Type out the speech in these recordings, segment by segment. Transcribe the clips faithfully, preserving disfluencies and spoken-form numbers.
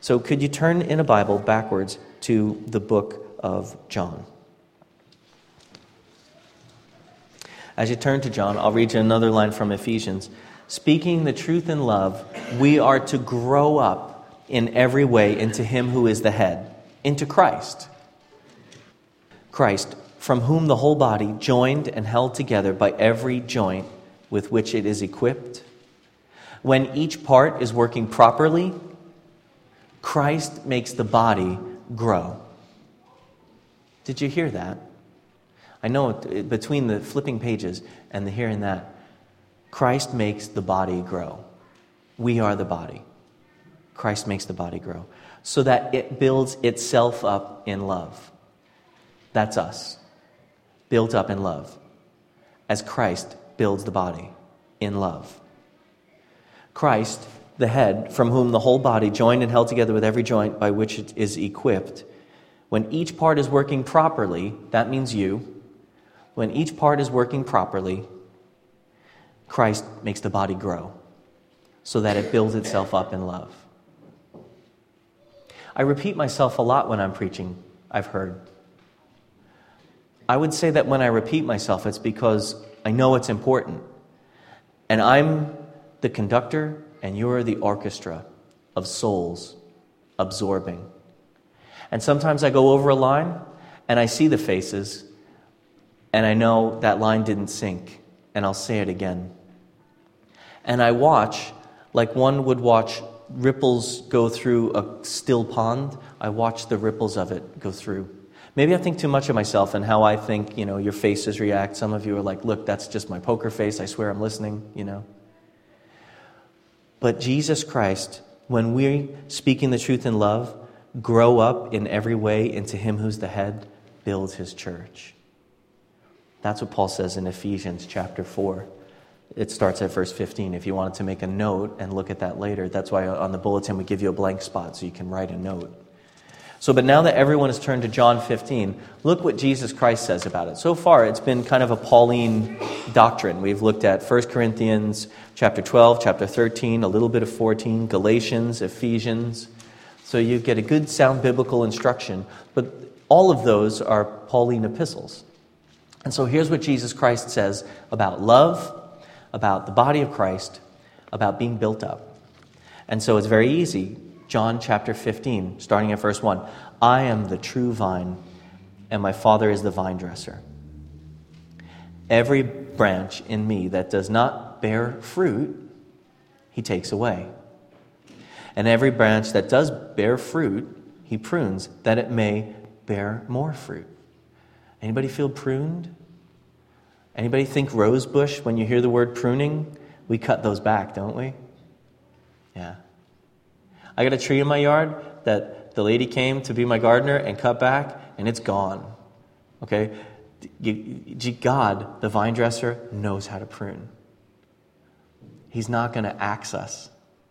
So could you turn in a Bible backwards to the book of John? As you turn to John, I'll read you another line from Ephesians. Speaking the truth in love, we are to grow up in every way into him who is the head, into Christ. Christ, from whom the whole body, joined and held together by every joint with which it is equipped, when each part is working properly, Christ makes the body grow. Did you hear that? I know it, between the flipping pages and the here and that, Christ makes the body grow. We are the body. Christ makes the body grow so that it builds itself up in love. That's us, built up in love, as Christ builds the body in love. Christ, the head, from whom the whole body, joined and held together with every joint by which it is equipped, when each part is working properly, that means you, when each part is working properly, Christ makes the body grow so that it builds itself up in love. I repeat myself a lot when I'm preaching, I've heard. I would say that when I repeat myself, it's because I know it's important. And I'm the conductor and you're the orchestra of souls absorbing. And sometimes I go over a line and I see the faces and I know that line didn't sink, and I'll say it again. And I watch, like one would watch ripples go through a still pond. I watch the ripples of it go through. Maybe I think too much of myself and how I think, you know, your faces react. Some of you are like, look, that's just my poker face. I swear I'm listening, you know. But Jesus Christ, when we, speaking the truth in love, grow up in every way into him who's the head, builds his church. That's what Paul says in Ephesians chapter four. It starts at verse fifteen. If you wanted to make a note and look at that later, that's why on the bulletin we give you a blank spot so you can write a note. So, but now that everyone has turned to John fifteen, look what Jesus Christ says about it. So far, it's been kind of a Pauline doctrine. We've looked at First Corinthians chapter twelve, chapter thirteen, a little bit of fourteen, Galatians, Ephesians. So you get a good sound biblical instruction. But all of those are Pauline epistles. And so here's what Jesus Christ says about love, about the body of Christ, about being built up. And so it's very easy. John chapter fifteen, starting at verse one. I am the true vine, and my Father is the vine dresser. Every branch in me that does not bear fruit, he takes away. And every branch that does bear fruit, he prunes, that it may bear more fruit. Anybody feel pruned? Anybody think rose bush when you hear the word pruning? We cut those back, don't we? Yeah. I got a tree in my yard that the lady came to be my gardener and cut back, and it's gone. Okay? God, the vine dresser, knows how to prune. He's not going to axe us.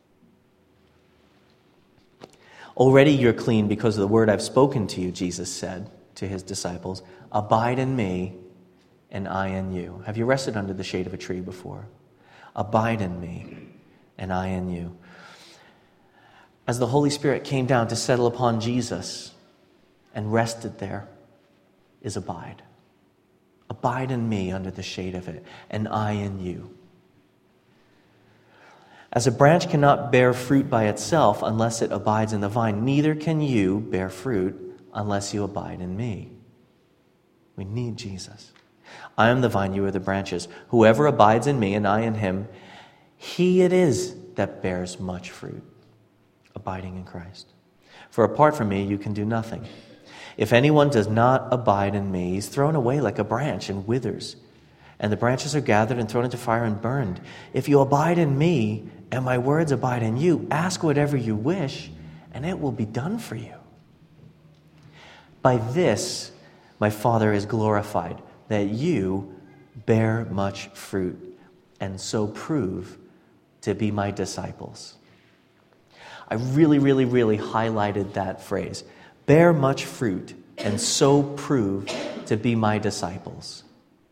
Already you're clean because of the word I've spoken to you, Jesus said to his disciples. Abide in me, and I in you. Have you rested under the shade of a tree before? Abide in me, and I in you. As the Holy Spirit came down to settle upon Jesus and rested there, is abide. Abide in me under the shade of it, and I in you. As a branch cannot bear fruit by itself unless it abides in the vine, neither can you bear fruit unless you abide in me. We need Jesus. I am the vine, you are the branches. Whoever abides in me and I in him, he it is that bears much fruit, abiding in Christ. For apart from me, you can do nothing. If anyone does not abide in me, he's thrown away like a branch and withers. And the branches are gathered and thrown into fire and burned. If you abide in me and my words abide in you, ask whatever you wish, and it will be done for you. By this, my Father is glorified, that you bear much fruit, and so prove to be my disciples. I really, really, really highlighted that phrase. Bear much fruit, and so prove to be my disciples.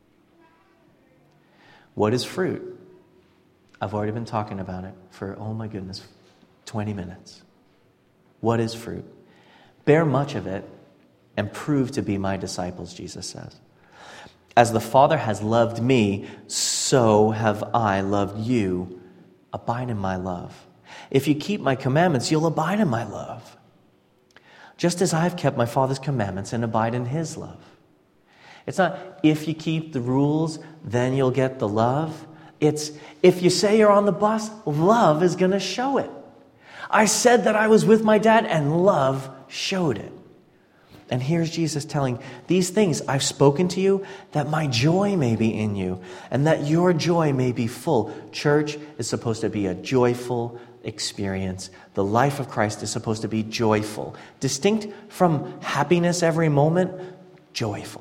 What is fruit? I've already been talking about it for, oh my goodness, twenty minutes. What is fruit? Bear much of it and prove to be my disciples, Jesus says. As the Father has loved me, so have I loved you. Abide in my love. If you keep my commandments, you'll abide in my love. Just as I've kept my Father's commandments and abide in his love. It's not if you keep the rules, then you'll get the love. It's if you say you're on the bus, love is going to show it. I said that I was with my dad, and love showed it. And here's Jesus telling, these things I've spoken to you, that my joy may be in you, and that your joy may be full. Church is supposed to be a joyful experience. The life of Christ is supposed to be joyful. Distinct from happiness every moment, joyful.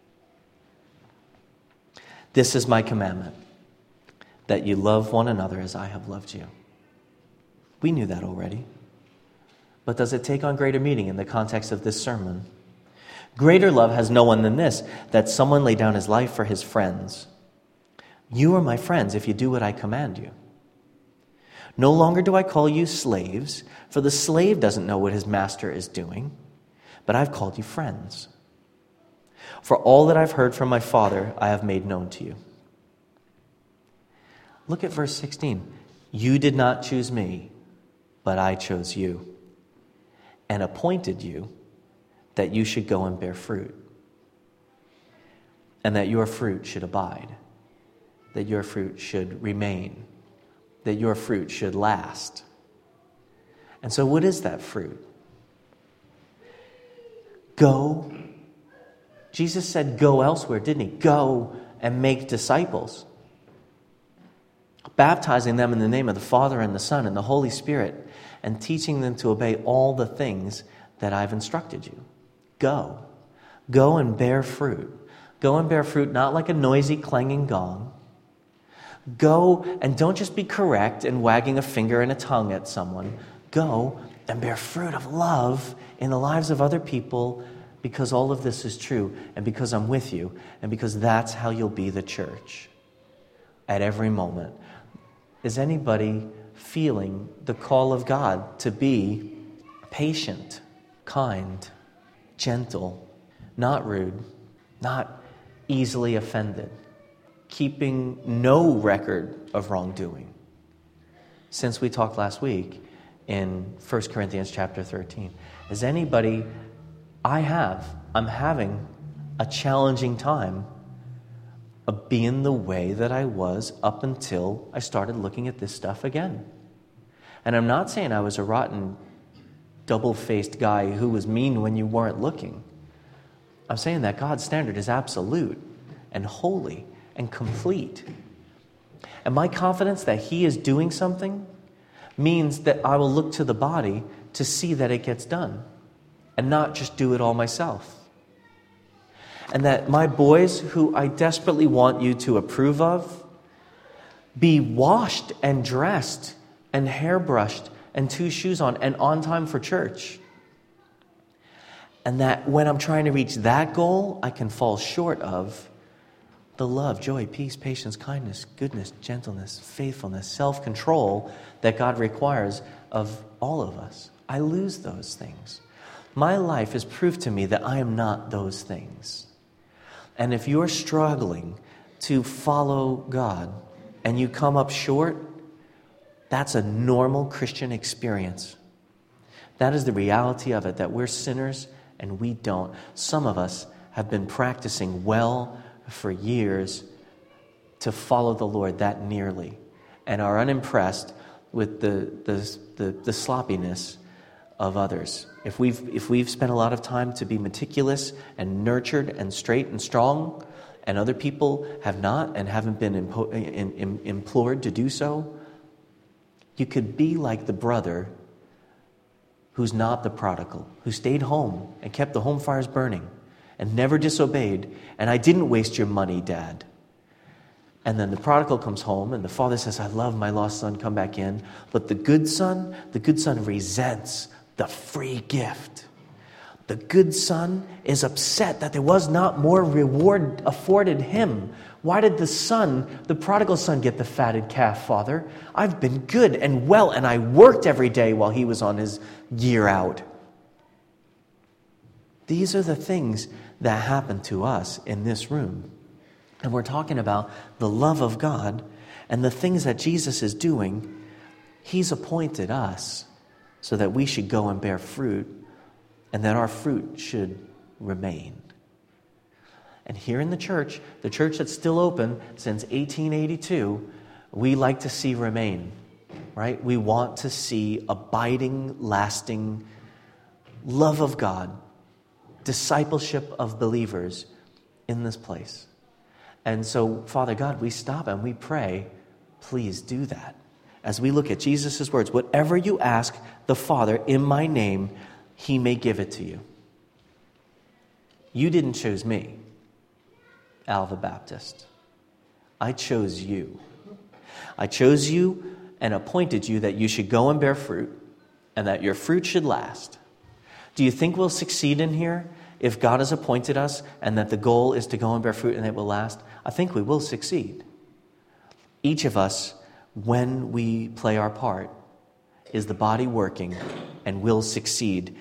This is my commandment, that you love one another as I have loved you. We knew that already. But does it take on greater meaning in the context of this sermon? Greater love has no one than this, that someone lay down his life for his friends. You are my friends if you do what I command you. No longer do I call you slaves, for the slave doesn't know what his master is doing, but I've called you friends. For all that I've heard from my Father, I have made known to you. Look at verse sixteen. You did not choose me, but I chose you, and appointed you that you should go and bear fruit, and that your fruit should abide, that your fruit should remain, that your fruit should last. And so what is that fruit? Go. Jesus said go elsewhere, didn't he? Go and make disciples, baptizing them in the name of the Father and the Son and the Holy Spirit, and teaching them to obey all the things that I've instructed you. Go. Go and bear fruit. Go and bear fruit, not like a noisy, clanging gong. Go and don't just be correct and wagging a finger and a tongue at someone. Go and bear fruit of love in the lives of other people, because all of this is true, and because I'm with you, and because that's how you'll be the church at every moment. Is anybody feeling the call of God to be patient, kind, gentle, not rude, not easily offended, keeping no record of wrongdoing? Since we talked last week in First Corinthians chapter thirteen, is anybody, I have, I'm having a challenging time of being the way that I was up until I started looking at this stuff again. And I'm not saying I was a rotten, double-faced guy who was mean when you weren't looking. I'm saying that God's standard is absolute and holy and complete. And my confidence that he is doing something means that I will look to the body to see that it gets done and not just do it all myself. And that my boys, who I desperately want you to approve of, be washed and dressed and hairbrushed and two shoes on and on time for church. And that when I'm trying to reach that goal, I can fall short of the love, joy, peace, patience, kindness, goodness, gentleness, faithfulness, self-control that God requires of all of us. I lose those things. My life is proof to me that I am not those things. And if you're struggling to follow God and you come up short, that's a normal Christian experience. That is the reality of it, that we're sinners and we don't. Some of us have been practicing well for years to follow the Lord that nearly and are unimpressed with the, the, the, the sloppiness of others. If we've if we've spent a lot of time to be meticulous and nurtured and straight and strong, and other people have not and haven't been impo- in, in, implored to do so, you could be like the brother who's not the prodigal, who stayed home and kept the home fires burning and never disobeyed. And I didn't waste your money, Dad. And then the prodigal comes home and the father says, I love my lost son, come back in. But the good son, the good son resents the free gift. The good son is upset that there was not more reward afforded him. Why did the son, the prodigal son, get the fatted calf, Father? I've been good and well, and I worked every day while he was on his year out. These are the things that happen to us in this room. And we're talking about the love of God and the things that Jesus is doing. He's appointed us so that we should go and bear fruit, and that our fruit should remain. And here in the church, the church that's still open since eighteen eighty-two, we like to see remain, right? We want to see abiding, lasting love of God, discipleship of believers in this place. And so, Father God, we stop and we pray, please do that. As we look at Jesus' words, whatever you ask the Father in my name, he may give it to you. You didn't choose me, Alva Baptist. I chose you. I chose you and appointed you that you should go and bear fruit, and that your fruit should last. Do you think we'll succeed in here if God has appointed us and that the goal is to go and bear fruit and it will last? I think we will succeed. Each of us, when we play our part, is the body working and will succeed.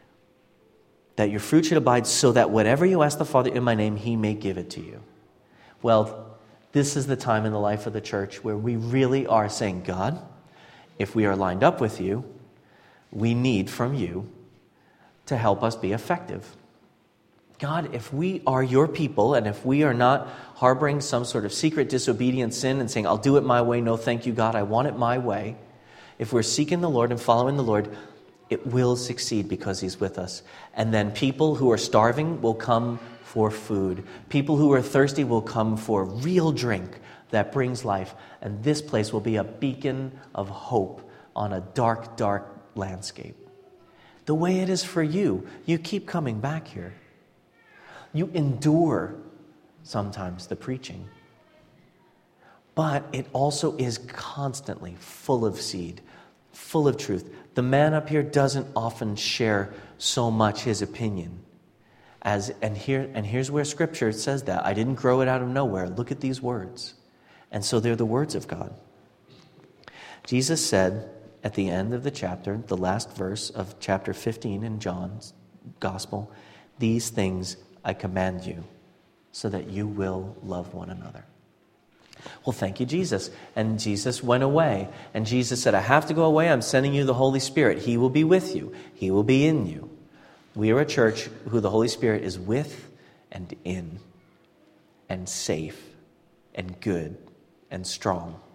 That your fruit should abide, so that whatever you ask the Father in my name, he may give it to you. Well, this is the time in the life of the church where we really are saying, God, if we are lined up with you, we need from you to help us be effective. God, if we are your people, and if we are not harboring some sort of secret disobedient sin and saying, I'll do it my way, no thank you, God, I want it my way. If we're seeking the Lord and following the Lord, it will succeed because he's with us. And then people who are starving will come for food. People who are thirsty will come for real drink that brings life. And this place will be a beacon of hope on a dark, dark landscape. The way it is for you, you keep coming back here. You endure sometimes the preaching. But it also is constantly full of seed, full of truth. The man up here doesn't often share so much his opinion. As and here and here's where Scripture says that. I didn't grow it out of nowhere. Look at these words. And so they're the words of God. Jesus said at the end of the chapter, the last verse of chapter fifteen in John's Gospel, these things I command you, so that you will love one another. Well, thank you, Jesus. And Jesus went away. And Jesus said, I have to go away. I'm sending you the Holy Spirit. He will be with you. He will be in you. We are a church who the Holy Spirit is with and in, and safe and good and strong.